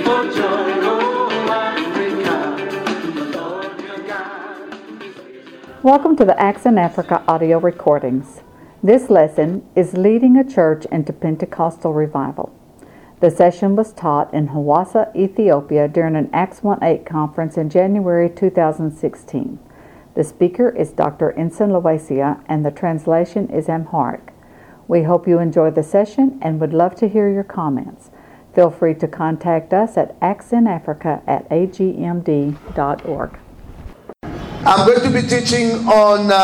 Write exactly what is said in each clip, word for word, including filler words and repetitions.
for joy, oh Africa. Lord your God. Welcome to the Acts in Africa audio recordings. This lesson is Leading a Church into Pentecostal Revival. The session was taught in Hawassa, Ethiopia during an Acts one eight conference in January two thousand sixteen. The speaker is Doctor Enson Lowesia and the translation is Amharic. We hope you enjoy the session and would love to hear your comments. Feel free to contact us at actsinafrica at a g m d dot org. I'm going to be teaching on uh,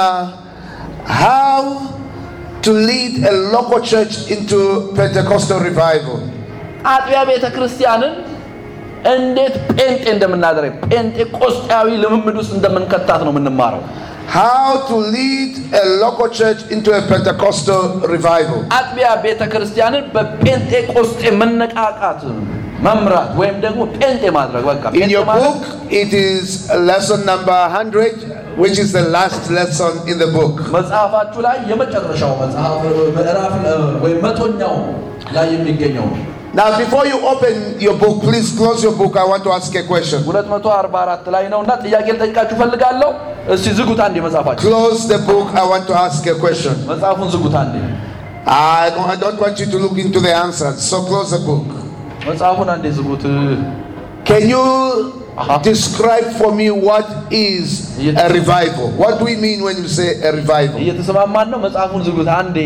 how to lead a local church into Pentecostal revival. አጥቢያ ቤተ ክርስቲያንን እንዴት ጴንጤ እንደምናደርግ ጴንጤቆስጣዊ ልምምድ ውስጥ እንደምንከታት ነው የምንማረው። How to lead a local church into a Pentecostal revival. አጥቢያ ቤተ ክርስቲያንን በጴንጤቆስጤ መነቃቃት መምራት ወይም ደግሞ ጴንጤ ማድረግ በቃ In your book it is lesson number one hundred, which is the last lesson in the book. መጽሐፋችሁ ላይ የመጨረሻው መጽሐፍ ምዕራፍ ወይ መቶኛው ላይ የሚገኘው ነው። Now before you open your book, please close your book. I want to ask a question. ሁለት መቶ አርባ አራት ላይ ነውና ጥያቄ ልጠይቃችሁ ፈልጋለሁ። እስቲ ዝጉት አንዴ መጽሐፋችሁ። Close the book. I want to ask a question. መጽሐፉን ዝጉት አንዴ። I don't, I don't want you to look into the answers. So close the book. መጽሐፉን አንዴ ዝጉት። Can you describe for me what is a revival? What do we mean when you say a revival? እየተሰማማን ነው። መጽሐፉን ዝጉት አንዴ።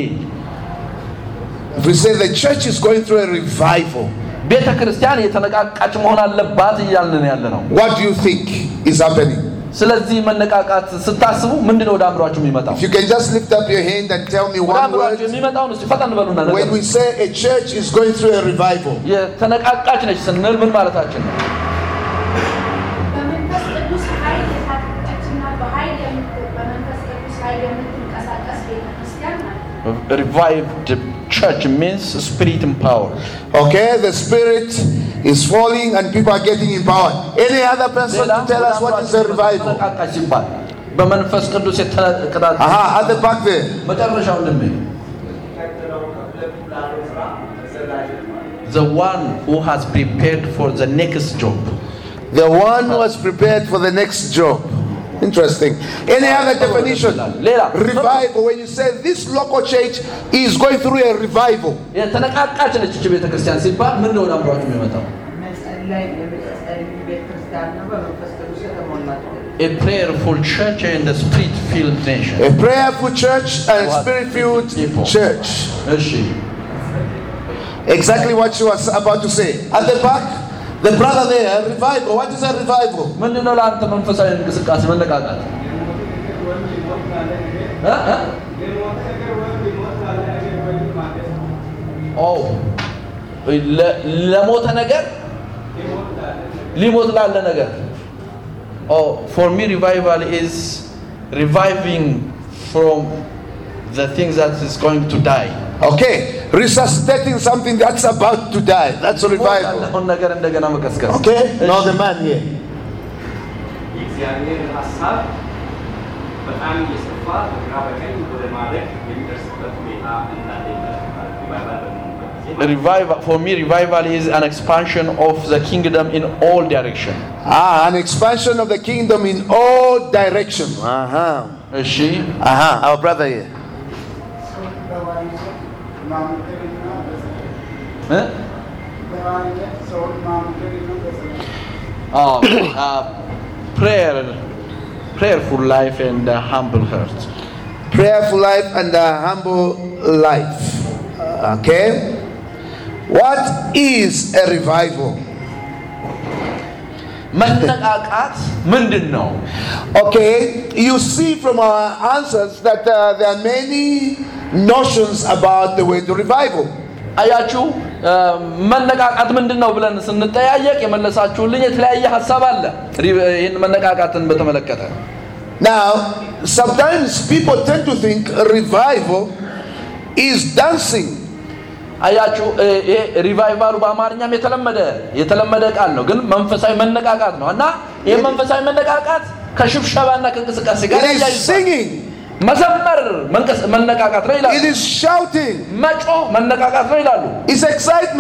If we say the church is going through a revival, ቤተ ክርስቲያን የተነቃቃች መሆን አለባት እያልን ያለ ነው። what do you think is happening? ስለዚህ መነቃቃት ስታስቡ ምንድነው ወደ አእምሮአችሁ የሚመጣው? If you can just lift up your hand and tell me one word. የሚመጣውን እስቲ ፈጠን በሉና ነገር When we say a church is going through a revival, የተነቃቃች ነች ስንል ምን ማለታችን ነው? በመንፈስ ቅዱስ ኃይል የታጠቀችና በኃይል የምትቆም በመንፈስ ቅዱስ ኃይል የምትንቀሳቀስ ቤተ ክርስቲያን ናት። Revived church means spirit empowered. okay, the spirit is falling and people are getting empowered. Any other person to tell us what is a revival? በመንፈስ ቅዱስ የተነቃቃች Aha, at the back there. መጨረሻው እንደም the one who has prepared for the next job. The one who has prepared for the next job. Interesting. Any other definition? Revival. When you say this local church is going through a revival. የተነቃቃች ነች እቺ ቤተ ክርስቲያን ሲባል ምን ነው አምሯችሁ የሚመጣው? A prayerful church and a spirit-filled nation. A prayerful church and a spirit-filled church. እሺ Exactly what she was about to say. At the back, the brother there, revival. What is a revival? ምንድነው ለአንተ መንፈሳዊ እንቅስቃሴ መነቃቃት? እ እ ኦ ለሞተ ነገር ሊሞት ላለ ነገር Oh, for me revival is reviving from the things that is going to die. Okay, resuscitating something that's about to die. That's a revival. Okay, now the man here. Revival, for me, revival is an expansion of the kingdom in all direction. Ah, an expansion of the kingdom in all direction. Uh-huh. Is she? Uh-huh. Our brother here. Huh? Oh, uh, prayer, prayerful life and a humble heart. Prayerful life and a humble life. Okay. What is a revival? መነቃቃት ምንድነው? Okay, you see from our answers that uh, there are many notions about the word revival. አያችሁ መነቃቃት ምንድነው ብለን ስንጠያየቅ የመለሳችሁልኝ የተለያየ ሐሳብ አለ ይሄን መነቃቃትን በተመለከተ። Now, sometimes people tend to think revival is dancing. አያችሁ ይሄ ሪቫይቫሉ በአማርኛም የተለመደ የተለመደ ቃል ነው ግን መንፈሳዊ መነቃቃት ነው እና ይሄ መንፈሳዊ መነቃቃት ከሽብሸባና ከእንቅስቃሴ ጋር singing. መዘመር መንቀስ መነቃቃት ነው ይላሉ It is shouting. መጮህ መነቃቃት ነው ይላሉ It's excitement.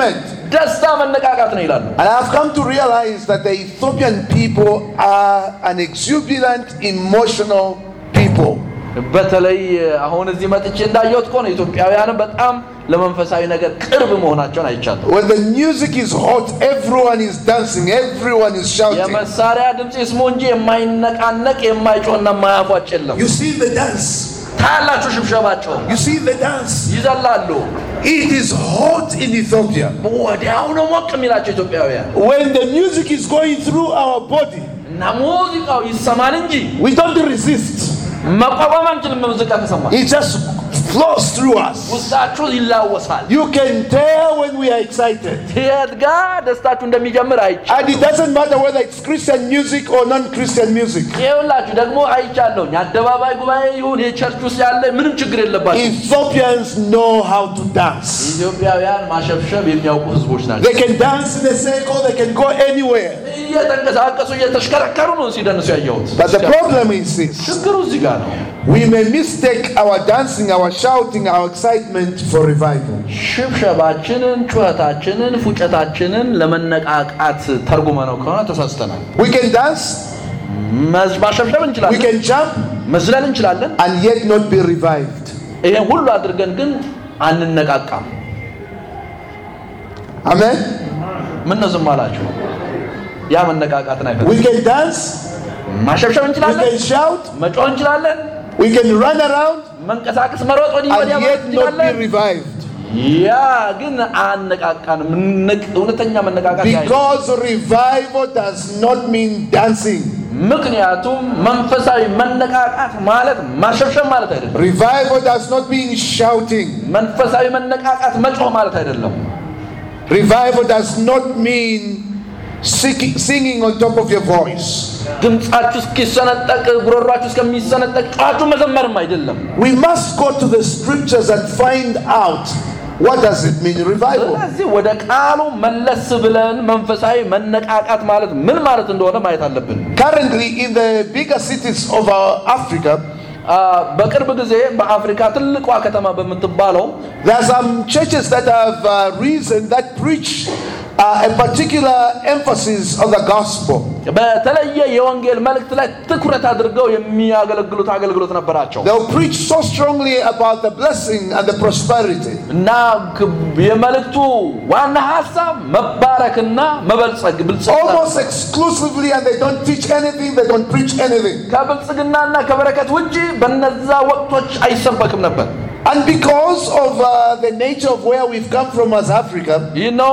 ደስታ መነቃቃት ነው ይላሉ And I've come to realize that the Ethiopian people are an exuberant, emotional people. በተለይ አሁን እዚህ መጥቼ እንዳየሁት ቆነ ኢትዮጵያውያን በጣም ለመንፈሳዊ ነገር ቅርብ መሆናቸውን አይቻለሁ When the music is hot, everyone is dancing, everyone is shouting. የመሳሪያ ድምጽ ይስሙ እንጂ የማይነቃነቅ የማይጮህና የማያፏጭ የለም You see the dance. ታላችሁ ሽብሸባቸው You see the dance. ይዘላሉ It is hot in Ethiopia. ወዲያው ነው ሞቅ የሚላቸው ኢትዮጵያውያን When the music is going through our body, እና ሙዚቃው ይሰማል እንጂ we don't resist. መቋቋም አንችልም ሙዚቃ ከሰማ It just flows through us. ውስጣችሁ ይላወሳል You can tell when we are excited. ትየትጋ ደስታችሁ እንደሚጀምር አይቻለሁ And it doesn't matter whether it's Christian music or non-Christian music. ይኸውላችሁ ደግሞ አይቻለሁ አደባባይ ጉባኤ ይሁን የቸርች ውስጥ ያለ ምንም ችግር የለባቸው Ethiopians know how to dance. ኢትዮጵያውያን ማሸብሸብ የሚያውቁ ህዝቦች ናቸው They can dance in a circle, they can go anywhere. እየተንቀሳቀሱ እየተሽከረከሩ ነው ሲደንሱ ያየሁት But the problem is this. ችግሩ እዚህ ጋር ነው We may mistake our dancing, our shouting, our excitement for revival. ሽብሸባችንን ጩኸታችንን ፉጨታችንን ለመነቃቃት ተርጉመነው ከሆነ ተሳስተናል We can dance, ማሸብሸብ we እንችላለን can jump, መዝለል እንችላለን and yet not be revived. ይሄን ሁሉ አድርገን ግን አንነቃቃም Amen? ምን ነው ዝም አላችሁ ያ መነቃቃትን We አይፈልግም can dance, ማሸብሸብ we እንችላለን can shout, መጮህ እንችላለን we can run around, መንቀሳቀስ መሮጥ ወዲህ and ወዲያ yet not be እንችላለን revived. ያ ግን አነቃቃንም እውነተኛ መነቃቃት ያይ Because revival does not mean dancing. ምክንያቱም መንፈሳዊ መነቃቃት ማለት ማሸብሸብ ማለት አይደለም Revival does not mean shouting. መንፈሳዊ መነቃቃት መጮህ ማለት አይደለም Revival does not mean singing, singing on top of your voice. ድምጻችሁ እስኪሰነጠቅ ጉሮሯችሁ እስከሚሰነጠቅ ጫጩ መዘመርም አይደለም We must go to the scriptures and find out what does it mean revival. ስለዚህ ወደ ቃሉ መለስ ብለን መንፈሳዊ መነቃቃት ማለት ምን ማለት እንደሆነ ማየት አለብን Currently in the bigger cities of our Africa, በቅርብ ጊዜ በአፍሪካ ትልቋ ከተማ በመትባለው there are some churches that have uh, risen that preach uh, a particular emphasis on the gospel. በተለየ የወንጌል መልእክት ላይ ትኩረት አድርገው የሚያገለግሉት አገልግሎት ነበራቸው They'll preach so strongly about the blessing and the prosperity. እና የመልእክቱ ዋና ሐሳብ መባረክና መበልጸግ ብልጽግና Almost exclusively, and they don't teach anything, they don't preach anything. ከብልጽግናና ከበረከት ውጪ በነዛ ወቅቶች አይሰበክም ነበር And because of uh, the nature of where we've come from as Africa, you know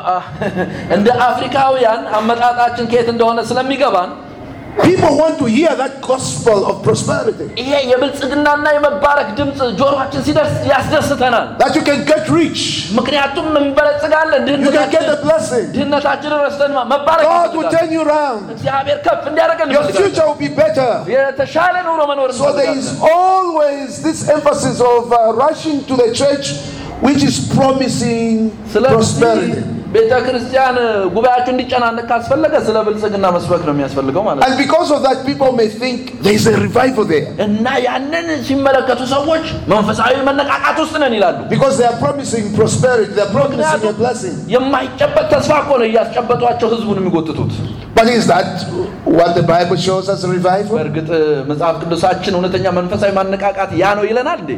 እንደ አፍሪካውያን አመጣጣችን ከየት እንደሆነ ስለሚገባን people want to hear that gospel of prosperity. ይሄ የብልጽግናና የመባረክ ድምጽ ጆሮአችን ሲደርስ ያስደስተናል That you can get rich, ምክንያቱም እንበለጽጋለን you can get a blessing. ድህነታችንን ረስተን መባረክ God will turn you around. እግዚአብሔር ከፍ እንዲያደርገን Your future will be better. የተሻለ ኑሮ መኖር So there is always this emphasis of uh, rushing to the church, which is promising prosperity. ቤተ ክርስቲያን ጉባኤያችሁ እንዲጨናነቅ ካስፈለገ ስለ ብልጽግና መስበክ ነው የሚያስፈልገው ማለት ነው And because of that, people may think there is a revival there. እና ያንን ሲመለከቱ ሰዎች መንፈሳዊ መነቃቃት ውስጥ ነን ይላሉ Because they are promising prosperity, they are promising a blessing. የማይጨበጥ ተስፋ እኮ ነው እያስጨበጧቸው ህዝቡን የሚጎትቱት But is that what the Bible shows as revival? በእርግጥ መጽሐፍ ቅዱሳችን እውነተኛ መንፈሳዊ ማነቃቃት ያ ነው ይለናል እንዴ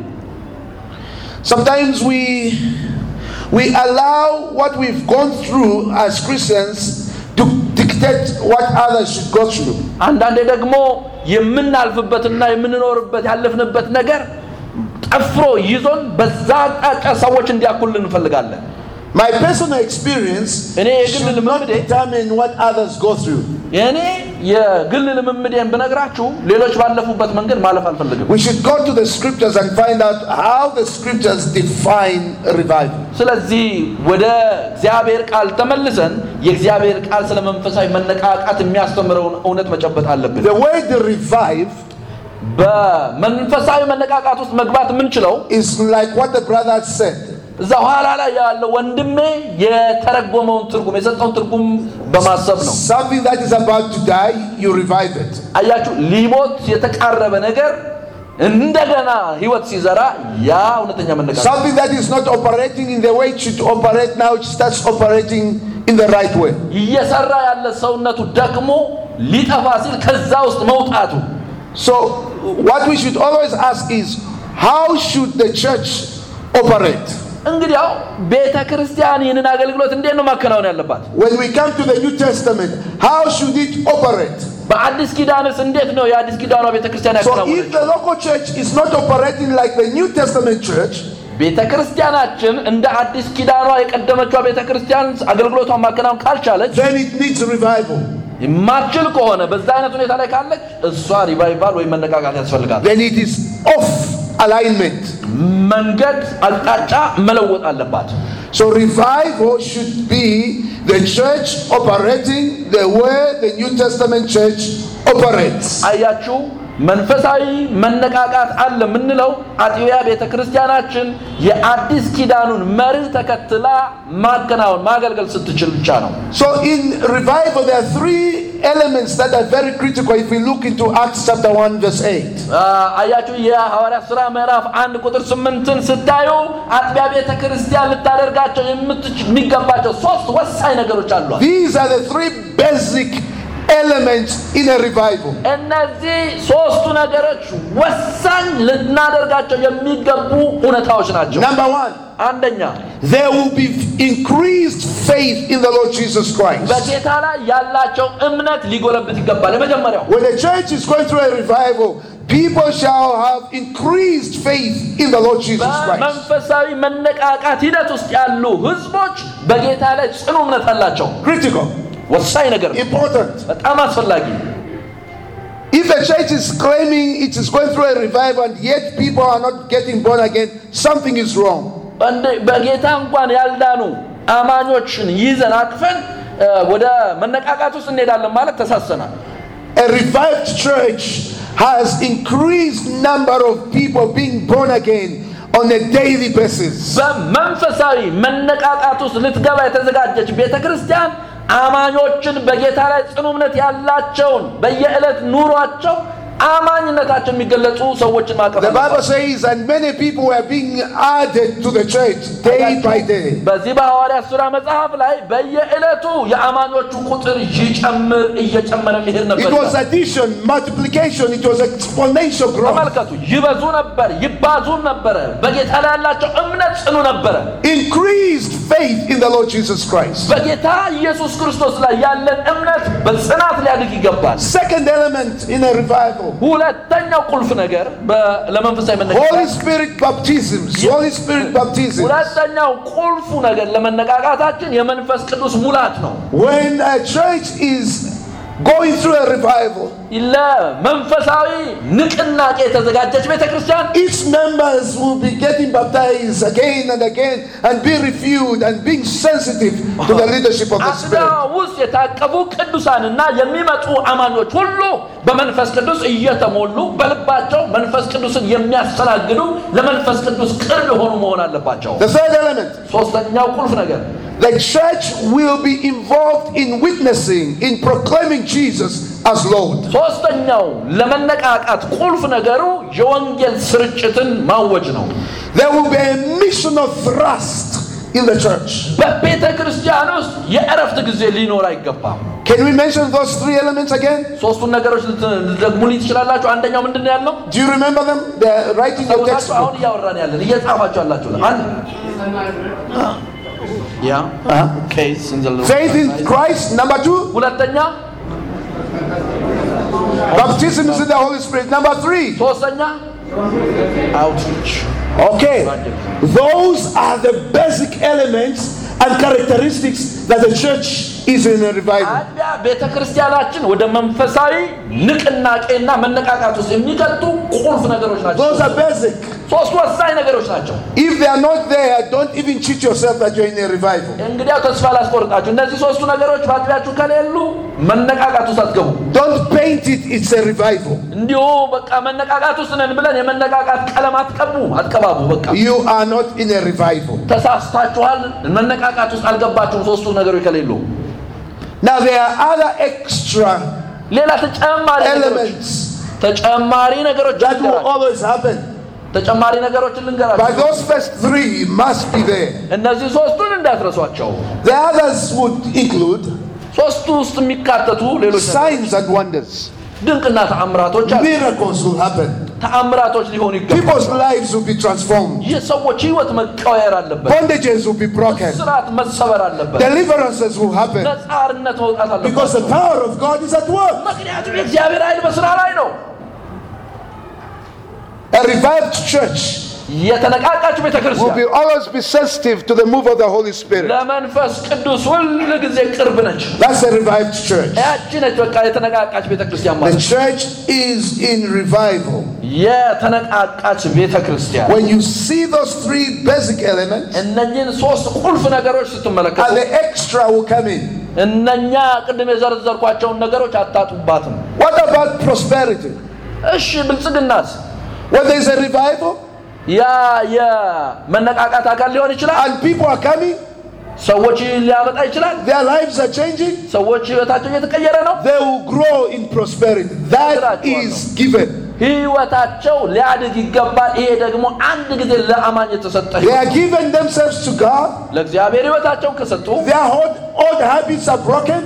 Sometimes we we allow what we've gone through as Christians to dictate what others should go through. አንዳንዴ ደግሞ የምናልፍበትና የምንኖርበት ያለፍንበት ነገር ጠፍሮ ይዞን በዛ አጣጫ ሰዎች እንዲያኩልን እንፈልጋለን My personal experience should not determine what others go through. የኔ የግል ልምምዴን ብነግራችሁ ሌሎች ባለፉበት መንገድ ማለፍ አልፈልግም We should go to the scriptures and find out how the scriptures define revival. ስለዚህ ወደ እግዚአብሔር ቃል ተመልሰን የእግዚአብሔር ቃል ስለ መንፈሳዊ መነቃቃት የሚያስተምረውን እውነት መጨበጥ አለብን The way to revive በመንፈሳዊ መነቃቃት ውስጥ መግባት የምንችለው is like what the brother said. እዛ ኋላ ላይ ያለው ወንድሜ የተረጎመውን ትርጉም የሰጠውን ትርጉም በማሰብ ነው Something that is about to die, you revive it. አያችሁ ሊሞት የተቃረበ ነገር እንደገና ህይወት ሲዘራ ያ እውነተኛ መነቃቃት Something that is not operating in the way it should operate now, it starts operating in the right way. እየሰራ ያለ ሰውነቱ ደግሞ ሊጠፋ ሲል ከዛ ውስጥ መውጣቱ So what we should always ask is, how should the church operate? እንግዲያው ቤተ ክርስቲያን ይህንን አገልግሎት እንዴት ነው ማከናወን ያለባት? When we come to the New Testament, how should it operate? በአዲስ ኪዳንስ እንዴት ነው የአዲስ ኪዳኗ ቤተ ክርስቲያን So ያከናወነችው? if the local church is not operating like the New Testament church, ቤተ ክርስቲያናችን እንደ አዲስ ኪዳኗ የቀደመችው ቤተ ክርስቲያን አገልግሎቷን ማከናወን ካልቻለች then it needs revival. የማትችል ከሆነ በዛ አይነት ሁኔታ ላይ ካለች እሷ ሪቫይቫል ወይ መነቃቃት ያስፈልጋል። Then it is off alignment. መንገድ አቅጣጫ መለወጥ አለባት። So revival should be the church operating the way the New Testament church operates. አያችሁ መንፈሳዊ መነቃቃት አለ ምንለው አጥቢያ ቤተ ክርስቲያናችን የአዲስ ኪዳኑን መርህ ተከትላ ማከናወን ማገልገል ስትችል ብቻ ነው። So in revival there are three elements that are very critical if we look into Acts chapter one verse eight. አያችሁ የሐዋርያት ሥራ ምዕራፍ አንድ ቁጥር ስምንትን ስታዩ አጥቢያ ቤተ ክርስቲያን ልታደርጋቸው የሚገባቸው ሶስት ወሳኝ ነገሮች አሉ። These are the three basic elements in a revival. እነዚህ ሶስቱ ነገሮች ወሳኝ ልናደርጋቸው የሚገቡ ሁኔታዎች ናቸው። Number one, አንደኛ there will be increased faith in the Lord Jesus Christ. በጌታ ላይ ያላቸው እምነት ሊጎለብት ይገባል። የመጀመሪያው When the church is going through a revival, people shall have increased faith in the Lord Jesus Christ. በመንፈሳዊ መነቃቃት ሂደት ውስጥ ያሉ ህዝቦች በጌታ ላይ ጽኑ እምነት አላቸው። Critical. ወሳኝ ነገር Important. በጣም አስፈላጊ። If the church is claiming it is going through a revival and yet people are not getting born again, something is wrong. በጌታ እንኳን ያልዳኑ አማኞችን ይዘን አቅፈን ወደ መነቃቃት ውስጥ እንሄዳለን ማለት ተሳሰናል። A revived church has increased number of people being born again on a daily basis. በመንፈሳዊ መነቃቃት ውስጥ ልትገባ የተዘጋጀች ቤተክርስቲያን አማኞችን በጌታ ላይ ጽኑ እምነት ያላቸውን በየዕለት ኑሯቸው አማኝነታቸው የሚገለጹ ሰዎችን ማቀፍ The Bible says and many people were being added to the church day by day. በዚህ በሐዋርያት ሥራ መጽሐፍ ላይ በየዕለቱ የአማኞቹ ቁጥር ይጨምር እየጨመረ ይሄድ ነበር። It was addition, multiplication, it was exponential growth. ተመልከቱ ይበዙ ነበር ይባዙ ነበር በጌታ ላይ ያላቸው እምነት ጽኑ ነበር። Increased faith in the Lord Jesus Christ. በጌታ ኢየሱስ ክርስቶስ ላይ ያለን እምነት በጽናት ሊያድግ ይገባል። Second element in a revival, ሁለተኛው ቁልፍ ነገር ለመንፈሳዊ መነቃቃት Holy Spirit baptisms. Holy Spirit baptisms. ሁለተኛው ቁልፉ ነገር ለመነቃቃታችን የመንፈስ ቅዱስ ሙላት ነው። When a church is going through a revival, ለመንፈሳዊ ንቅናቄ የተዘጋጀች ቤተክርስቲያን each members will be getting baptized again and again and be reviewed and being sensitive to the leadership of the Spirit. ውስጥ የታቀፉ ቅዱሳንና የሚመጡ አማኞች ሁሉ በመንፈስ ቅዱስ እየተሞሉ በልባቸው መንፈስ ቅዱስን የሚያስተናግዱ ለመንፈስ ቅዱስ ቅርብ የሆኑ መሆን አለባቸው። The third element, ሶስተኛው ቁልፍ ነገር the church will be involved in witnessing, in proclaiming Jesus as Lord. ሶስተኛው ለመነቃቃት ቁልፍ ነገሩ የወንጌል ስርጭትን ማወጅ ነው። There will be a missional thrust in the church. በቤተ ክርስቲያን ውስጥ የእረፍት ጊዜ ሊኖር አይገባም። Can we mention those three elements again? ሶስቱን ነገሮች ልትደግሙልኝ ትችላላችሁ? አንደኛው ምንድን ነው ያለው? Do you remember them? They are right in your text. አሁን እያወራን ያለን እየጻፋችሁ ያላችሁ አንድ ያ ኬስ ኢን ዘ ሎርድ Faith in Christ. Number two, ሁለተኛ baptism in the Holy Spirit. Number three, ሶስተኛ outreach. okay, those are the basic elements and characteristics that the church is in a revival. አጥቢያ ቤተ ክርስቲያናችን ወደ መንፈሳዊ ንቅናቄና መነቃቃት ውስጥ የሚከቱ ቁልፍ ነገሮች ናቸው። Those are basic. ሶስት ወሳኝ ነገሮች ናቸው። If they are not there, don't even cheat yourself that you're in a revival. እንግዲያው ተስፋ ላስቆርጣችሁ እነዚህ ሶስቱ ነገሮች በአጥቢያችሁ ከሌሉ መነቃቃት ውስጥ አትገቡ። Don't paint it, it's a revival. እንዲሁ በቃ መነቃቃት ውስጥ ነን ብለን የመነቃቃት ቀለም አትቀቡ አትቀባቡ። በቃ You are not in a revival. ተሳስታችኋል። መነቃቃት ውስጥ አልገባችሁም ሶስቱ ነገሮች ከሌሉ። Now there are other extra ሌላ ተጨማሪ elements ተጨማሪ ነገሮች That will always happen. ተጨማሪ ነገሮችን But ልንገራችሁ those first three must be there. እነዚህ ሶስቱን እንዳትረሷቸው The others would include ሶስቱ ውስጥ የሚካተቱ ሌሎች signs and wonders. ድንቅና ተአምራቶች አሉ Miracles will happen. ተአምራቶች ሊሆኑ ይገባል People's lives will be transformed. የሰዎች ህይወት መቀየር አለበት Bondages will be broken. ስራት መሰበር አለበት Deliverances will happen. ነፃነት መውጣት አለበት Because the power of God is at work. ምክንያቱም የእግዚአብሔር ኃይል በስራ ላይ ነው A revived church የተነቃቃች will ቤተክርስቲያን be always be sensitive to the move of the Holy Spirit. ለመንፈስ ቅዱስ ሁሉ ጊዜ ቅርብ ነች That's a revived church. ያቺ ነች በቃ የተነቃቃች ቤተክርስቲያን The ማለት church is in revival. የተነቃቃች ቤተክርስቲያን When you see those three basic elements, እነኚህን ሶስት ቁልፍ ነገሮች and ስትመለከቱ the extra will come in. እነኛ ቅድም የዘረዘርኳቸውን ነገሮች አታጡባትም What about prosperity? እሺ ብልጽግናስ When there's a revival ያ የመነቃቃት አካል ሊሆን ይችላል and people are coming, ሰዎች ሊያመጣ ይችላል their lives are changing, ሰዎች ህይወታቸው እየተቀየረ ነው they will grow in prosperity. That is given. ህይወታቸው ሊያድግ ይገባል ይሄ ደግሞ አንድ ጊዜ ለአማኝ የተሰጠ They are given themselves to God. ለእግዚአብሔር ህይወታቸውን ከሰጡ Their old, old habits are broken.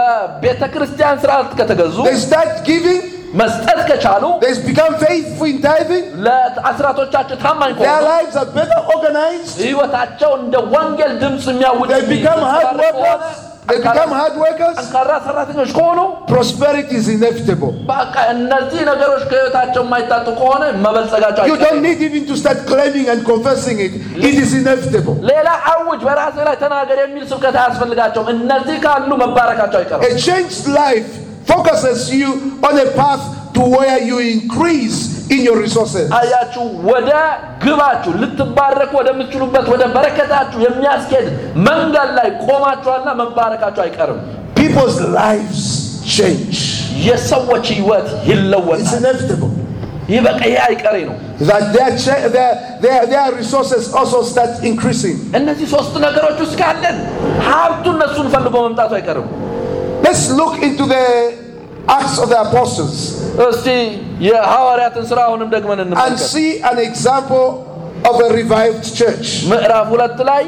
ለቤተክርስቲያን ስርዓት ከተገዙ They start giving. መስጠት ከቻሉ They become faithful in tithing. ለአስራቶቻቸው ታማኝ Their ከሆኑ lives are better organized. ህይወታቸው እንደ ወንጌል ድምጽ የሚያውጅ They become hard workers. They become hard workers. ጠንካራ ሰራተኞች ከሆኑ Prosperity is inevitable. በቃ እነዚህ ነገሮች ከህይወታቸው የማይታጡ ከሆነ መበልጸጋቸው You don't need even to start claiming and confessing it. It is inevitable. ሌላ አውጅ በራስ ላይ ተናገር የሚል ስብከት አያስፈልጋቸውም እነዚህ ካሉ መባረካቸው አይቀርም A changed life focuses you on a path to where you increase in your resources. አያችሁ ወደ ግባችሁ ልትባረኩ ወደምትችሉበት ወደ በረከታችሁ የሚያስኬድ መንገድ ላይ ቆማችኋልና መባረካችሁ አይቀርም People's lives change. የሰዎች ህይወት It's ይለወጣል inevitable. ይህ በቃ ይሄ አይቀሬ ነው That their, cha- their, their, their resources also start increasing. እነዚህ ሶስት ነገሮች ውስጥ ካለን ሀብቱ እነሱን ፈልጎ መምጣቱ አይቀርም Let's look into the Acts of the Apostles እስቲ የሐዋርያትን ሥራ አሁንም ደግመን and እንመልከት see an example of a revived church. ምዕራፍ ሁለት ላይ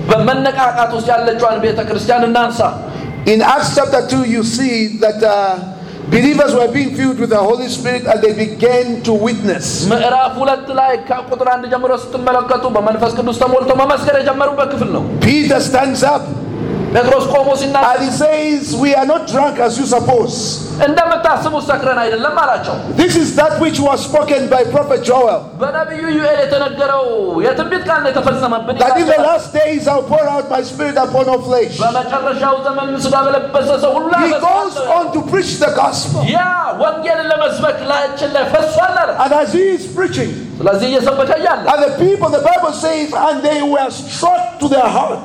በመነቃቃት ውስጥ ያለችዋን ቤተክርስቲያን እናንሳ In Acts chapter two, you see that uh, believers were being filled with the Holy Spirit and they began to witness. ምዕራፍ ሁለት ላይ ከቁጥር አንድ ጀምሮ ስትመለከቱ በመንፈስ ቅዱስ ተሞልተው መመስከር የጀመሩበት ክፍል ነው Peter stands up ጴጥሮስ ቆሞ ሲናገር and he says, "We are not drunk as you suppose. እንደምታስቡት ሰክረን አይደለም አላቸው This is that which was spoken by prophet Joel, በነቢዩ ዩኤል የተነገረው የትንቢት ቃል የተፈጸመብን that in the last days I'll pour out my spirit upon all flesh." በመጨረሻው ዘመን ሥጋ በለበሰ ሰው ሁሉ He goes on to preach the gospel. ያ ወንጌልን ለመስበክ ላያችን ላይ ፈሷል አለ And as he is preaching, ስለዚህ እየሰበከ ያለ and the people, the Bible says, and they were struck to their heart.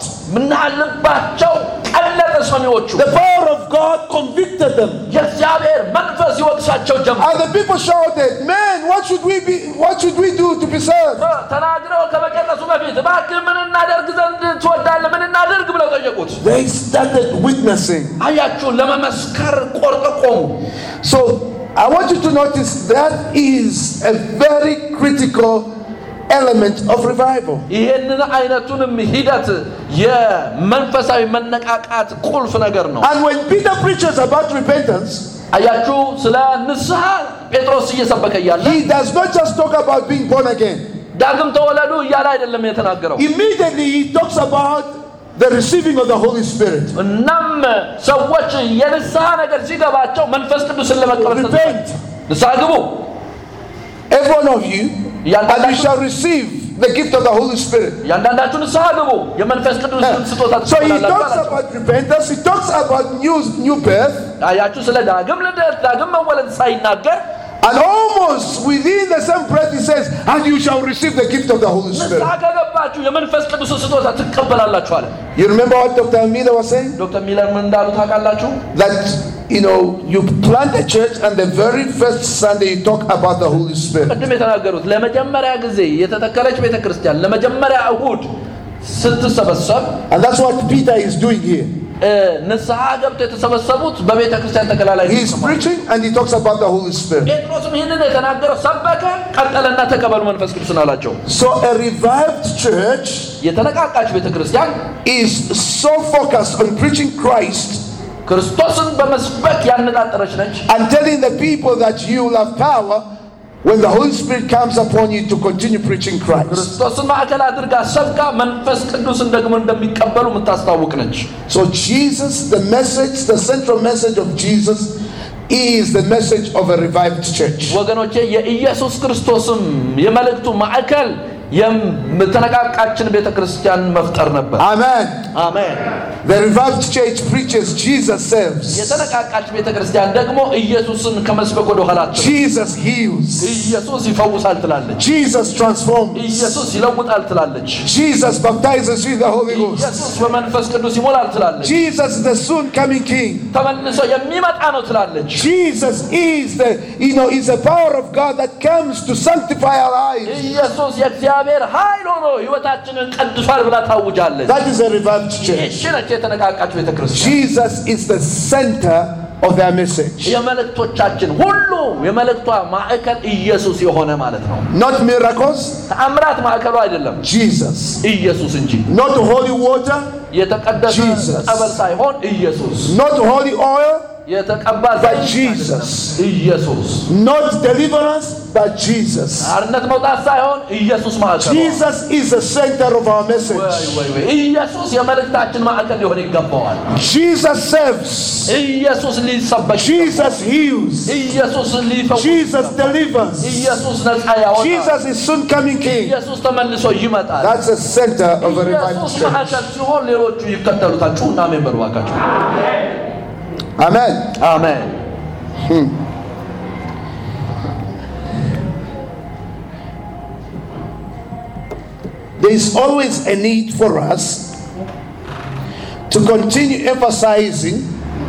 ምናልባቸው ቀለጠ ሰሚዎቹ The power of God convicted them. የእግዚአብሔር መንፈስ ይወቅሳቸው ጀመረ And the people shouted, "Man, what should we be? What should we do to be saved?" ተናግረው ከመጨረሱ በፊት እባክህ ምን እናደርግ ዘንድ ትወዳለህ ምን እናደርግ ብለው ጠየቁት They started witnessing. አያችሁ ለመመስከር ቆርጠው ቆሙ So I want you to notice that is a very critical element of revival. ይሄንን አይነቱንም ሂደት የመንፈሳዊ መነቃቃት ቁልፍ ነገር ነው And when Peter preaches about repentance, አያችሁ ስለ ንስሐ ጴጥሮስ እየሰበከ ያለ he does not just talk about being born again. ዳግም ተወለዱ እያለ አይደለም የተናገረው Immediately he talks about the receiving of the Holy Spirit. እናም ሰዎች የንስሐ ነገር ሲገባቸው መንፈስ ቅዱስን ለመቀበል Repent, ንስሐ ግቡ every one of you, and you shall receive the gift of the Holy Spirit. ያንዳንዳችሁ ንስሐ ግቡ የመንፈስ ቅዱስን ስጦታ So he talks ትቀበላላችሁ about repentance, he talks about new, new birth, አያችሁ ስለ ዳግም ልደት ዳግም መወለድ ሳይናገር and almost within the same breath he says, "And you shall receive the gift of the Holy Spirit." ንስሐ ከገባችሁ የመንፈስ ቅዱስን ስጦታ ትቀበላላችሁ አለ You remember what Doctor Miller was saying? ዶክተር ሚለር ምን እንዳሉ ታውቃላችሁ That, you know, you plant a church and the very first Sunday you talk about the Holy Spirit. ቅድም የተናገሩት ለመጀመሪያ ጊዜ የተተከለች ቤተክርስቲያን ለመጀመሪያ እሁድ ስትሰበሰብ And that's what Peter is doing here. ንስሐ ገብተው የተሰበሰቡት በቤተ ክርስቲያን ተከላላይ He's preaching and he talks about the Holy Spirit. ጴጥሮስም ይህንን የተናገረው ሰበከ ቀጠለና ተቀበሉ መንፈስ ቅዱስን አላቸው So a revived church የተነቃቃች ቤተ ክርስቲያን is so focused on preaching Christ ክርስቶስን በመስበክ ያነጣጠረች ነች and telling the people that you will have power when the Holy Spirit comes upon you to continue preaching Christ. ክርስቶስን ማዕከል አድርጋ ሰብካ መንፈስ ቅዱስን ደግሞ እንደሚቀበሉ የምታስታውቅ ነች So Jesus, the message, the central message of Jesus is the message of a revived church. ወገኖቼ የኢየሱስ ክርስቶስም የመልእክቱ ማዕከል የምትነቃቃችን ቤተ ክርስቲያን መፍጠር ነበር Amen. አሜን The revived church preaches Jesus saves. የተነቃቃች ቤተ ክርስቲያን ደግሞ ኢየሱስን ከመስበክ ወደ ኋላ አትልም Jesus heals. ኢየሱስ ይፈውሳል ትላለች Jesus transforms. ኢየሱስ ይለውጣል ትላለች Jesus baptizes with the Holy Ghost. ኢየሱስ በመንፈስ ቅዱስ ይሞላል ትላለች Jesus is the soon coming King. ተመልሶ የሚመጣ ነው ትላለች Jesus is the, you know, is the power of God that comes to sanctify our lives. ኢየሱስ የእግዚአብሔር ኃይል ሆኖ ሕይወታችንን ቀድሷል ብላ ታውጃለች That is a revived church. እሺ ነች የተነቃቃች ቤተ ክርስቲያን Jesus is the center of their message. የመልእክቶቻችን ሁሉ የመልእክቷ ማዕከል ኢየሱስ የሆነ ማለት ነው Not miracles, ተአምራት ማዕከሉ አይደለም Jesus. ኢየሱስ እንጂ Not holy water, የተቀደሰ Jesus. ጸበል ሳይሆን ኢየሱስ not holy oil, የተቀባ but ዘይት Jesus. ኢየሱስ Not deliverance, but Jesus. አርነት መውጣት ሳይሆን ኢየሱስ ማዕከሉ Jesus is the center of our ወይ message. ወይ ወይ ኢየሱስ የመልእክታችን ማዕከል ሊሆን ይገባዋል Jesus saves. ኢየሱስ ሊሰበክ Jesus heals. ኢየሱስ ሊፈውስ Jesus delivers. ኢየሱስ ነፃ ያወጣል Jesus is soon coming King. ኢየሱስ ተመልሶ ይመጣል That's the center of a revived ኢየሱስ church. ማዕከል ሲሆን ሌሎቹ ይከተሉታል ጩና ሜምበር ዋካቸው Amen. አሜን There is always a need for us to continue emphasizing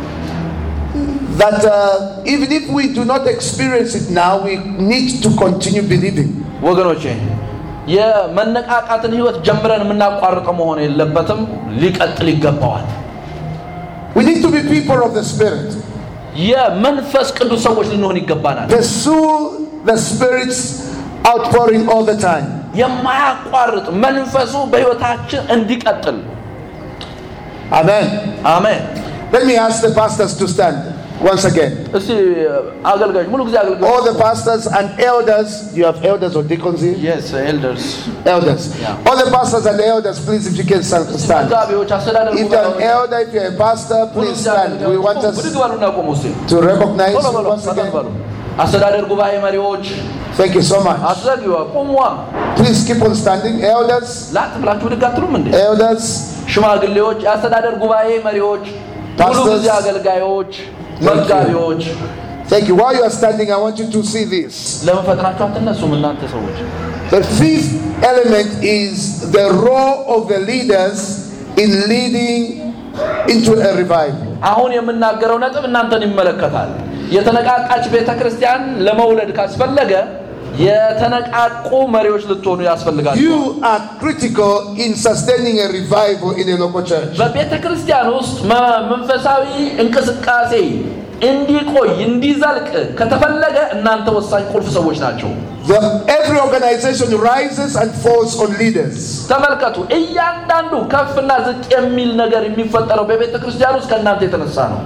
that uh, even if we do not experience it now, we need to continue believing. ወገኖቼ የመነቃቃትን ህይወት ጀምረን የምናቋርጠው መሆን የለበትም ሊቀጥል ይገባዋል We need to be people of the Spirit. የመንፈስ ቅዱስ ሰዎች ልንሆን ይገባናል Pursue the Spirit's outpouring all the time. የማያቋርጥ መንፈሱ በህይወታችን እንዲቀጥል Amen. አሜን Let me ask the pastors to stand once again. እስቲ አገልጋዮች ሙሉ ጊዜ አገልጋዮች All the pastors and elders, you have elders or deacons here? yes elders Elders. Yeah. All the pastors and elders, please, if you can stand. stand. መጋቢዎች አስተዳደር If you're an elder, if you're a pastor, please stand. We want us ብድግ በሉና ቆሙ እስቲ to recognize ቶሎ you በሉ once ፈጠን again. በሉ አስተዳደር ጉባኤ መሪዎች Thank you so much. አስተዳጊዋ ቆሟ Please keep on standing. Elders, ላት ብላችሁ ብድግ አትሉም እንዴ elders, ሽማግሌዎች የአስተዳደር ጉባኤ መሪዎች ሙሉ ጊዜ አገልጋዮች መጋቢዎች thank you. While you are standing, I want you to see this. ለምን ፈጥናችሁ አትነሱም እናንተ ሰዎች The fifth element is the role of the leaders in leading into a revival. አሁን የምናገረው ነጥብ እናንተን ይመለከታል የተነቃቃች ቤተክርስቲያን ለመውለድ ካስፈለገ የተነቃቁ መሪዎች ልትሆኑ ያስፈልጋል You are critical in sustaining a revival in a local church. በቤተክርስቲያን ውስጥ መንፈሳዊ እንቅስቃሴ እንዲቆይ እንዲዘልቅ ከተፈለገ እናንተ ወሳኝ ቁልፍ ሰዎች ናቸው The, every organization rises and falls on leaders. ተመልከቱ እያንዳንዱ ከፍና ዝቅ የሚል ነገር የሚፈጠረው በቤተክርስቲያን ውስጥ ከእናንተ የተነሳ ነው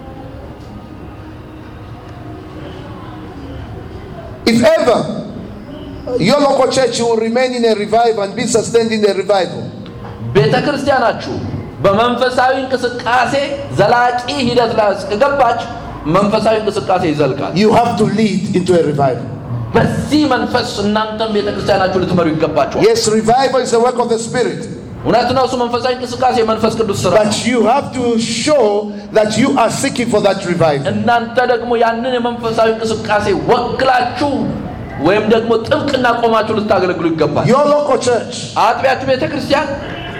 If ever your local church will remain in a revival and be sustained in a revival, ቤተክርስቲያናችሁ በመንፈሳዊ እንቅስቃሴ ዘላቂ ሂደት ላይ እስከገባች መንፈሳዊ እንቅስቃሴ ይዘልቃል you have to lead into a revival. በዚህ መንፈስ እናንተም ቤተክርስቲያናችሁ ልትመሩ ይገባችኋል Yes, revival is the work of the Spirit. እውነት ነው እሱ መንፈሳዊ እንቅስቃሴ መንፈስ ቅዱስ ስራ But you have to show that you are seeking for that revival. እናንተ ደግሞ ያንን የመንፈሳዊ እንቅስቃሴ ወክላችሁ ወይም ደግሞ ጥብቅና ቆማችሁ ልታገለግሉ ይገባል Your local church አጥቢያችሁ ቤተክርስቲያን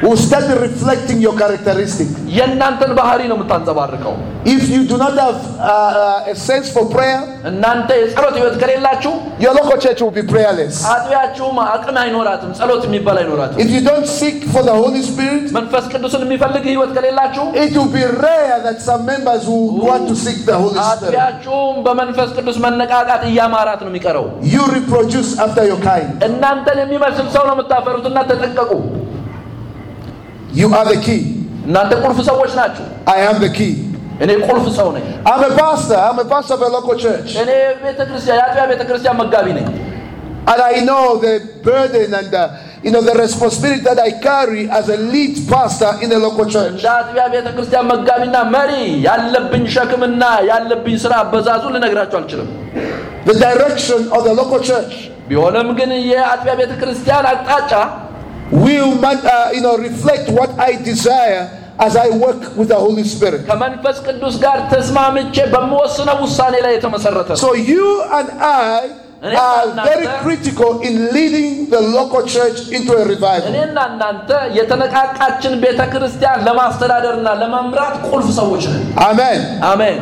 will start reflecting your characteristic. የእናንተን ባህሪ ነው የምታንጸባርቀው። If you do not have uh, a sense for prayer, እናንተ የጸሎት ህይወት ከሌላችሁ your local church will be prayerless. አጥቢያችሁም አቅም አይኖራትም፣ ጸሎት የሚባል አይኖራትም። If you don't seek for the Holy Spirit, መንፈስ ቅዱስን የሚፈልግ ህይወት ከሌላችሁ it will be rare that some members will want to seek the Holy Spirit. አጥቢያችሁም በመንፈስ ቅዱስ መነቃቃት እያማራት ነው የሚቀረው። You reproduce after your kind. እናንተን የሚመስል ሰው ነው የምታፈሩትና ተጠንቀቁ። You are the key. እናንተ ቁልፍ ሰዎች ናችሁ። I am the key. እኔ ቁልፍ ሰው ነኝ። I'm a pastor. I'm a pastor of a local church. እኔ ቤተክርስቲያን የአጥቢያ ቤተክርስቲያን መጋቢ ነኝ። And I know the burden and the, you know, the responsibility that I carry as a lead pastor in a local church. እንደ አጥቢያ ቤተክርስቲያን መጋቢና መሪ ያለብኝ ሸክምና ያለብኝ ስራ አበዛዙ ልነግራችሁ አልችልም። The direction of the local church ቢሆንም ግን የአጥቢያ ቤተክርስቲያን አቅጣጫ will uh, you know, reflect what I desire as I work with the Holy Spirit. ከመንፈስ ቅዱስ ጋር ተስማምቼ በመወስነው ውሳኔ ላይ የተመሰረተ ነው። So you and I are very critical in leading the local church into a revival. እኔና እናንተ የተነቃቃችን ቤተክርስቲያን ለማስተዳደርና ለመምራት ቁልፍ ሰዎች ነን። Amen. አሜን።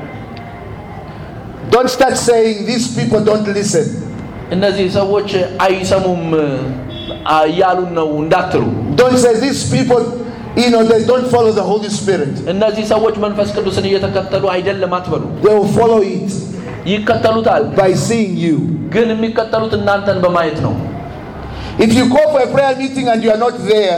Don't start saying these people don't listen. እነዚህ ሰዎች አይሰሙም ያሉን ነው እንዳትሉ። Don't say these people, you know, they don't follow the Holy Spirit. እነዚህ ሰዎች መንፈስ ቅዱስን እየተከተሉ አይደለም አትበሉ። They will follow it ይከተሉታል by seeing you. ግን የሚከተሉት እናንተን በማየት ነው። If you go for a prayer meeting and you are not there,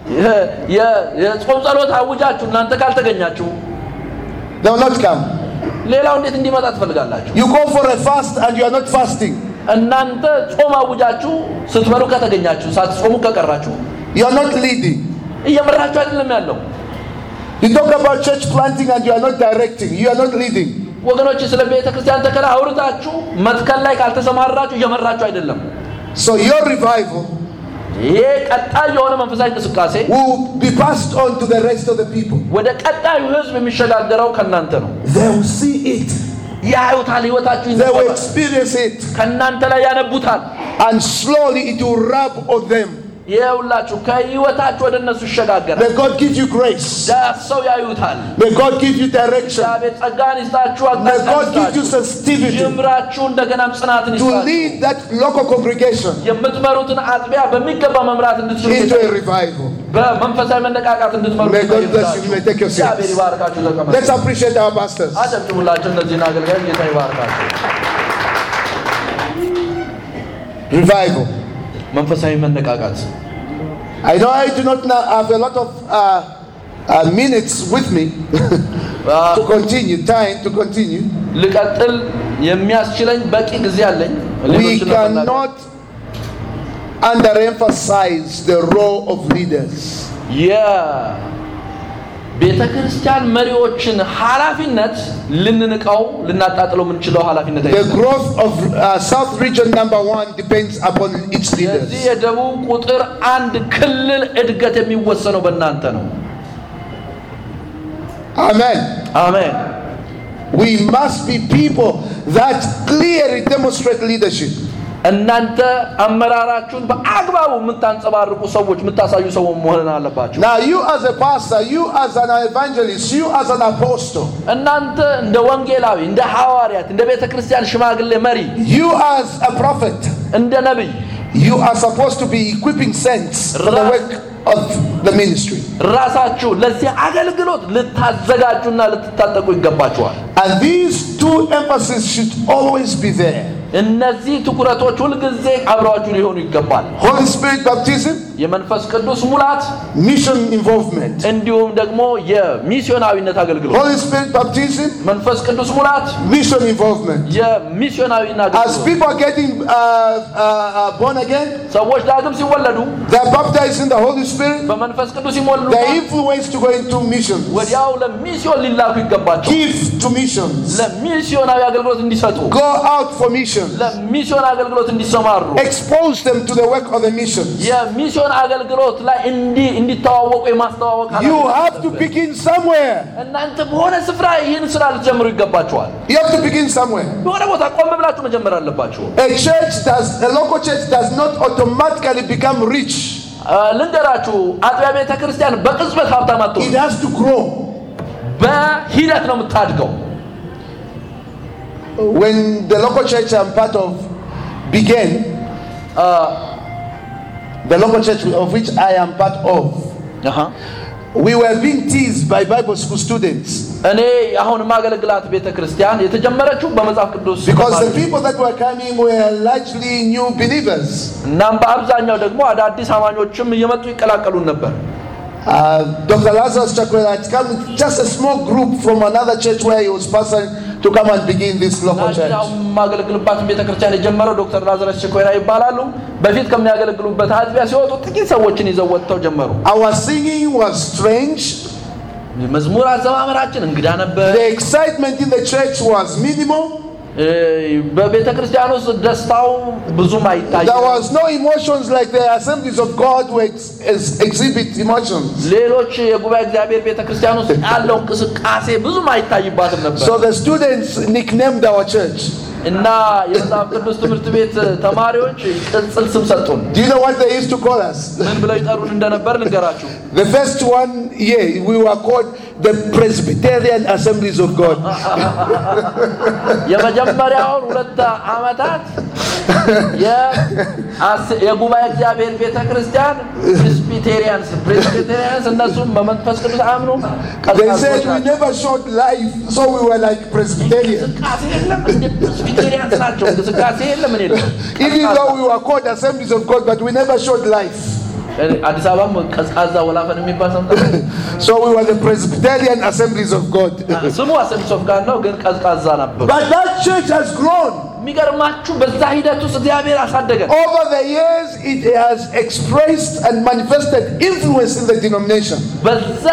የጾም ጸሎት አውጃችሁ እናንተ ካልተገኛችሁ they will not come. ሌላው እንዴት እንዲመጣ ትፈልጋላችሁ? You go for a fast and you are not fasting, እናንተ ጾም አውጃችሁ ስትበሉ ከተገኛችሁ ሳትጾሙ ከቀራችሁ you are not leading. እየመራችሁ አይደለም ያለው። You talk about church planting and you are not directing, you are not leading. ወገኖች ስለ ቤተ ክርስቲያን ተከላ አውርታችሁ መትከል ላይ ካልተሰማራችሁ እየመራችሁ አይደለም። So your revival ይሄ ቀጣይ የሆነ መንፈሳዊ እንቅስቃሴ will be passed on to the rest of the people. ወደ ቀጣዩ ህዝብ የሚሸጋገረው ከናንተ ነው። They will see it, ያዩታል፣ ህይወታችሁ they will ይነካል፣ experience it, ከናንተ ላይ ያነቡታል። and slowly it will rub on them. ይኸውላችሁ ከህይወታችሁ ወደ እነሱ ይሸጋገራል። May God give you grace. ዳሰው ያዩታል። May God give you direction. እግዚአብሔር ጸጋን ይስጣችሁ፣ May አቅጣጫ God give you ይስጣችሁ፣ sensitivity ይምራችሁ፣ እንደገናም ጽናትን to ይስጣችሁ። lead that local congregation የምትመሩትን አጥቢያ በሚገባ መምራት እንድትችሉ into a revival. በመንፈሳዊ መነቃቃት እንድትመሩ May God bless you. You may take your እግዚአብሔር seats. ይባርካችሁ። ተቀመጡ። Let's appreciate our pastors. አጨብጭቡላቸው እነዚህን አገልጋዮች፣ ጌታ ይባርካችሁ። Revival. መንፈሳዊ መነቃቃት I know I do not now have a lot of uh, uh, minutes with me to continue, time to continue. ልቀጥል የሚያስችለኝ በቂ ጊዜ አለኝ። We ሌሎችን ለመናገር cannot underemphasize the role of leaders. የቤተ ክርስቲያን መሪዎችን ኃላፊነት ልንንቀው ልናጣጥለው የምንችለው ኃላፊነት The አይደለም። growth of uh, South Region number one depends upon its የዚህ leaders. የደቡብ ቁጥር አንድ ክልል እድገት የሚወሰነው በእናንተ ነው። Amen. አሜን። We must be people that clearly demonstrate leadership. እናንተ አመራራችሁን በአግባቡ የምታንጸባርቁ ሰዎች የምታሳዩ ሰዎች መሆን አለባችሁ። Now you as a pastor, you as an evangelist, you as an apostle, እናንተ እንደ ወንጌላዊ፣ እንደ ሐዋርያት፣ እንደ ቤተ ክርስቲያን ሽማግሌ መሪ፣ you as a prophet, እንደ ነብይ you are supposed to be equipping saints for the work of the ministry. ራሳችሁ ለዚህ አገልግሎት ልታዘጋጁና ልትታጠቁ ይገባችኋል። And these two emphases should always be there. እነዚህ ትኩረቶች ሁሉ ጊዜ አብረዋችሁ ሊሆኑ ይገባል። Holy Spirit baptism, የመንፈስ ቅዱስ ሙላት፣ mission involvement. እንዲሁም ደግሞ የሚስዮናዊነት አገልግሎት። Holy Spirit baptism, መንፈስ ቅዱስ ሙላት፣ mission involvement. የሚስዮናዊነት As አገልግሎት። people are getting uh, uh, uh, born again, ሰዎች ዳግም ሲወለዱ they are baptized in the Holy Spirit, በመንፈስ ቅዱስ ሲሞሉ they are influenced to go into missions. ወዲያው ለሚስዮን ሊላኩ ይገባቸው። Give to missions. ለሚስዮናዊ አገልግሎት እንዲሰጡ፣ Go out for missions. ለሚስዮን አገልግሎት እንዲሰማሩ፣ Expose them to the work of the missions. የሚስዮን አገልግሎት ላይ እንዲ እንዲተዋወቁ የማስተዋወቅ You have to begin somewhere. እናንተ በሆነ ስፍራ ይህን ስራ ልትጀምሩ ይገባችኋል። You have to begin somewhere. በሆነ ቦታ ቆም ብላችሁ መጀመር አለባችሁ። A church does, a local church does not automatically become rich. ልንገራችሁ አጥቢያ ቤተ ክርስቲያን በቅጽበት ሀብታም አትሆን It has to grow. በሂደት ነው የምታድገው When the local church I'm part of began, uh, the local church of which I am part of, uh-huh. we were being teased by Bible school students. እኔ አሁን ማገለግላት ቤተ ክርስቲያን የተጀመረችው በመጽሐፍ ቅዱስ Because the people that were coming were largely new believers. እናም በአብዛኛው ደግሞ አዳዲስ አማኞችም እየመጡ ይቀላቀሉን ነበር Uh, Doctor Lazarus Chakwera had come with just a small group from another church where he was pastoring to come and begin this local church. ማገለግልባት ቤተ ክርስቲያን የጀመረው ዶክተር ላዛረስ ቸኮራ ይባላሉ በፊት ከሚያገለግሉበት አጥቢያ ሲወጡ ጥቂት ሰዎችን ይዘው ወጥተው ጀመሩ Our singing was strange. መዝሙር አዘማመራችን እንግዳ ነበር The excitement in the church was minimal. በቤተ ክርስቲያን ውስጥ ደስታው ብዙም አይታይም There was no emotions like the assemblies of God who ex- ex- exhibit emotions. ሌሎች የጉባኤ እግዚአብሔር ቤተ ክርስቲያን ውስጥ ያለው እንቅስቃሴ ብዙም አይታይባትም ነበር So the students nicknamed our church. እና የመጽሐፍ ቅዱስ ትምህርት ቤት ተማሪዎች ቅጽል ስም ሰጡን Do you know what they used to call us? ምን ብለው ይጠሩን እንደነበር ልንገራችሁ The first one, yeah, we were called the Presbyterian Assemblies of God. የመጀመሪያው ሁለት አመታት የጉባኤ እግዚአብሔር ቤተ ክርስቲያን ፕሬስቢቴሪያንስ ፕሬስቢቴሪያንስ እነሱም በመንፈስ ቅዱስ አምኑ They said we never showed life, so we were like Presbyterians. ፕሬስቢቴሪያንስ ናቸው እንቅስቃሴ የለም ምን የለም Even though we were called Assemblies of God, but we never showed life. አዲስ አበባም ቀዝቃዛ ወላፈን የሚባል ሰምተው So we were the Presbyterian Assemblies of God. ስሙ Assemblies of God ነው ግን ቀዝቃዛ ነበር But that church has grown. የሚገርማችሁ በዛ ሂደት ውስጥ እግዚአብሔር አሳደገ Over the years it has expressed and manifested influence in the denomination. በዛ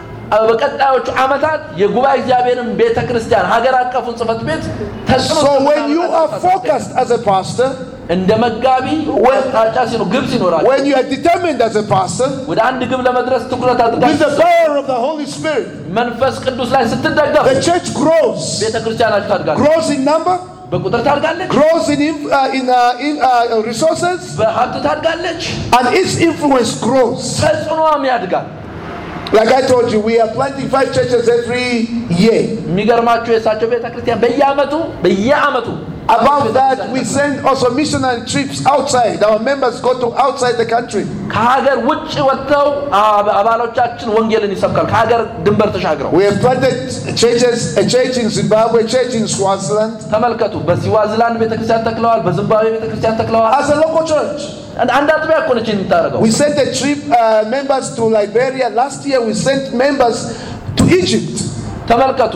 በቀጣዮቹ አመታት የጉባኤ እግዚአብሔርን ቤተ ክርስቲያን ሀገር አቀፉን ጽፈት ቤት ተጽዕኖ So when you are focused as a pastor, እንደ መጋቢ ወጣጫ ሲኖር ግብ ሲኖራል when you are determined as a pastor, ወደ አንድ ግብ ለመድረስ ትኩረት with the አድርጋችሁ power of the Holy Spirit, መንፈስ ቅዱስ ላይ ስትደገፍ the church grows. ቤተ ክርስቲያናችሁ ታድጋለች Grows in number, በቁጥር ታድጋለች grows in inf- uh, in, uh, in uh, resources, በሀብት ታድጋለች and its influence grows. ተጽዕኖም ያድጋል Like I told you, we are planting five churches every year. የሚገርማችሁ የሳቸው ቤተ ክርስቲያን በየአመቱ በየአመቱ Above that, we send also missionary trips outside. Our members go to outside the country. ከሀገር ውጭ ወጥተው አባሎቻችን ወንጌልን ይሰብካሉ ከሀገር ድንበር ተሻግረው We have planted churches, a church in Zimbabwe, a church in Swaziland. ተመልከቱ በስዋዚላንድ ቤተክርስቲያን ተክለዋል በዚምባብዌ ቤተክርስቲያን ተክለዋል As a local church, አንድ አጥቢያ እኮ ነች የምታደርገው we sent a trip, uh, members to Liberia. Last year, we sent members to Egypt. ተመልከቱ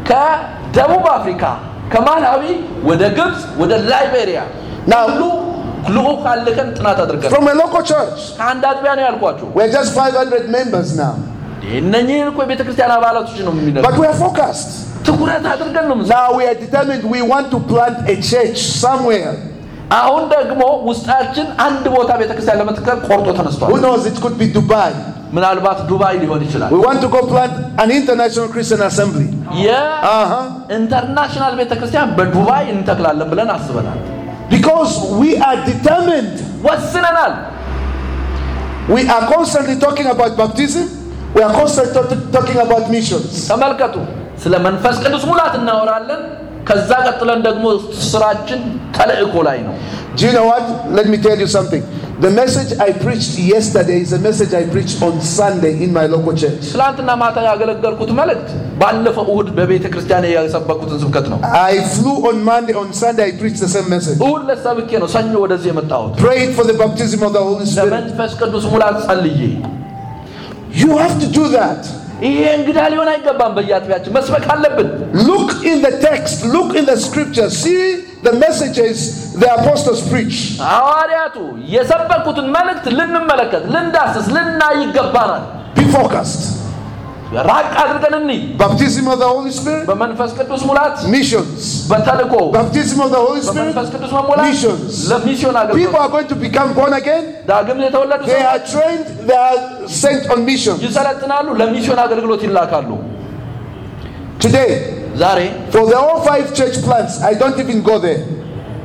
ከደቡብ አፍሪካ ከማላዊ ወደ ግብጽ ወደ ላይቤሪያ Now, ሁሉ ልኡክ አልከን ጥናት አድርገን from a local church, ከአንድ አጥቢያ ነው ያልኳችሁ we're just five hundred members now. እነኚህን እኮ የቤተክርስቲያን አባላቶች ነው የሚነግሩ But we are focused. ትኩረት አድርገን ነው የምንሰራው። Now we are determined we want to plant a church somewhere. አሁን ደግሞ ውስጣችን አንድ ቦታ ቤተክርስቲያን ለመትከል ቆርጦ ተነስቷል Who knows, it could be Dubai. ምናልባት ዱባይ ሊሆን ይችላል We want to go plant an international Christian assembly. Uh-huh. የኢንተርናሽናል ቤተክርስቲያን በዱባይ እንተክላለን ብለን አስበናል Because we are determined. ወስነናል We are constantly talking about baptism. We are constantly to- talking about missions. ተመልከቱ ስለ መንፈስ ቅዱስ ሙላት እናወራለን ከዛ ቀጥለን ደግሞ ስራችን ተልእኮ ላይ ነው Do you know what? Let me tell you something. The message I preached yesterday is a message I preached on Sunday in my local church. ትላንትና ማታ ያገለገልኩት መልእክት ባለፈው እሁድ በቤተ ክርስቲያን ያሰበኩትን ስብከት ነው I flew on Monday, on Sunday I preached the same message. እሁድ ለሰብኬ ነው ሰኞ ወደዚህ የመጣሁት Prayed for the baptism of the Holy Spirit. ለመንፈስ ቅዱስ ሙላት ጸልዬ You have to do that. ይሄ እንግዳ ሊሆን አይገባም በየአጥቢያችን መስበክ አለብን Look in the text, look in the scripture, see the messages the apostles preach. ሐዋርያቱ የሰበኩትን መልእክት ልንመለከት ልንዳስስ ልናይ ይገባናል Be focused. ራቅ አድርገን እንይ Baptism of the Holy Spirit, በመንፈስ ቅዱስ ሙላት missions. በተልእኮ Baptism of the Holy Spirit, በመንፈስ ቅዱስ መሙላት missions. ለሚስዮን People አገልግሎት are going to become born again. ዳግም የተወለዱ They are ሰዎች trained, they are sent on missions. ይሰለጥናሉ ለሚስዮን አገልግሎት ይላካሉ Today, ዛሬ for the all five church plants, I don't even go there.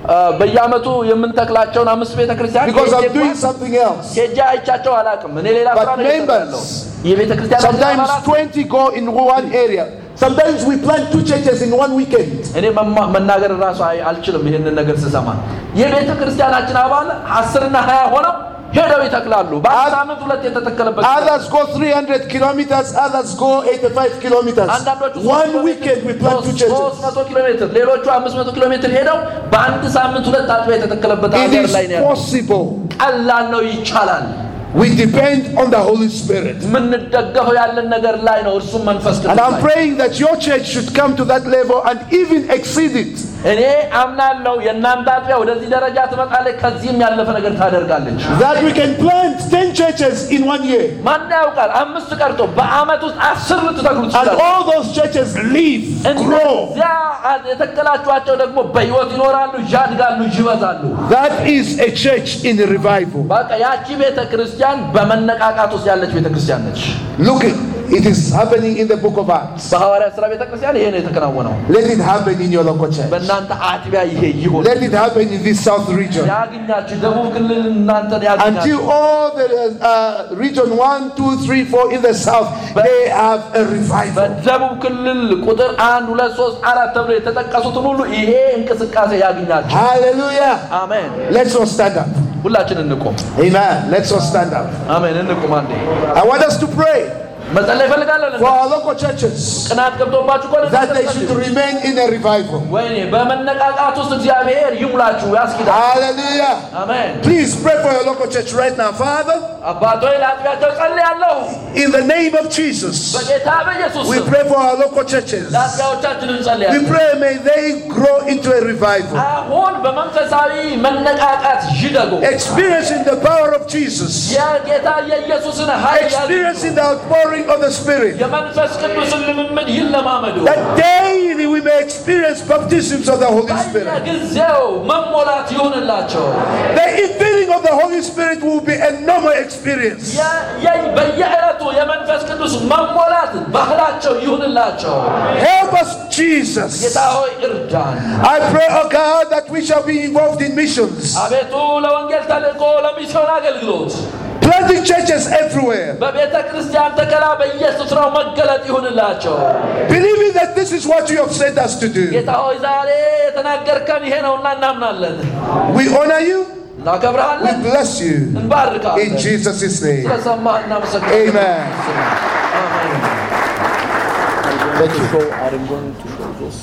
በየአመቱ የምንተክላቸውን አምስት ቤተክርስቲያን because I'm doing something else. ሄጄ አይቻቸው አላቅም እኔ ሌላ ስራ But ነው members, የቤተክርስቲያን sometimes twenty go in one area. Sometimes we plant two churches in one weekend. እኔ መናገር ራሱ አልችልም ይሄንን ነገር ስሰማ የቤተክርስቲያናችን አባል አስር እና ሃያ ሆነው ሄደው ይተክላሉ በአመት ሁለት የተተከለበት others go three hundred kilometers, others go eighty-five kilometers. One weekend we plant two churches. three hundred kilometers ሌሎቹ five hundred kilometers ሄደው በአንድ ሳምንት ሁለት አጥቢያ የተተከለበት ሀገር ላይ ነው It is possible. ቀላል ነው ይቻላል We depend on the Holy Spirit. ምንደገፈው ያለን ነገር ላይ ነው እርሱ መንፈስ ቅዱስ And I'm praying that your church should come to that level and even exceed it. እኔ አምናለሁ የእናንተ አጥቢያ ወደዚህ ደረጃ ትመጣለች ከዚህም ያለፈ ነገር ታደርጋለች That we can plant ten churches in one year. ማን ያውቃል አምስት ቀርቶ በአመት ውስጥ አስር ልትተክሉ And ትችላላችሁ all those churches live, grow. እዚያ የተከላችኋቸው ደግሞ በህይወት ይኖራሉ ያድጋሉ ይበዛሉ That is a church in revival. በቃ ያቺ ቤተክርስቲያን በመነቃቃት ውስጥ ያለች ቤተክርስቲያን ነች Look, it is happening in the book of Acts. በሐዋርያት ሥራ ቤተክርስቲያን ይሄ ነው የተከናወነው Let it happen in your local church. በእናንተ አጥቢያ ይሄ ይሁን Let it happen in this south region. ያግኛችሁ ደቡብ ክልል እናንተን ያግኛችሁ Until all the uh, region one, two, three, four in the south, they have a revival. በደቡብ ክልል ቁጥር one two three four ተብሎ የተጠቀሱትን ሁሉ ይሄ እንቅስቃሴ ያግኛችሁ Hallelujah. አሜን Let's all stand up. ሁላችን እንቆም Amen. Let's all stand up. አሜን እንቆም አንዴ I want us to pray መጸለይ ፈልጋለሁ for our local churches ቅናት ገብቶባችሁ ቆለ that they should remain in a revival. ወይኔ በመነቃቃት ውስጥ እግዚአብሔር ይሙላችሁ ያስኪዳል Hallelujah. አሜን Please pray for your local church right now. Father, አባቶይ ለአጥቢያቸው ጸልያለሁ in the name of Jesus, በጌታ በኢየሱስ we pray for our local churches. ለአጥቢያዎቻችን We እንጸልያለን pray may they grow into a revival, አሁን በመንፈሳዊ መነቃቃት ይደጉ experiencing the power of Jesus, የጌታ የኢየሱስን ኃይል experiencing the outpouring of the Spirit, የመንፈስ ቅዱስን ልምምድ ይለማመዱ that daily we may experience baptisms of the Holy Spirit. በየጊዜው መሞላት ይሁንላቸው The infilling of the Holy Spirit will be a normal experience. በየዕለቱ የመንፈስ ቅዱስ መሞላት ባህላቸው ይሁንላቸው Help us, Jesus. ጌታ ሆይ እርዳን I pray, oh God, that we shall be involved in missions, አቤቱ ለወንጌል ተልእኮ ለሚስዮን አገልግሎት planting churches everywhere, በቤተ ክርስቲያን ተከላ በየስፍራው መገለጥ ይሁንላቸው believing that this is what you have sent us to do. ጌታ ሆይ ዛሬ የተናገርከን ይሄ ነውና እናምናለን We honor you, we እናከብርሃለን bless you, እንባርካለን in Jesus' name. ስለሰማህ እናመሰግናለን Amen. አሜን Thank you. I'm going to show this.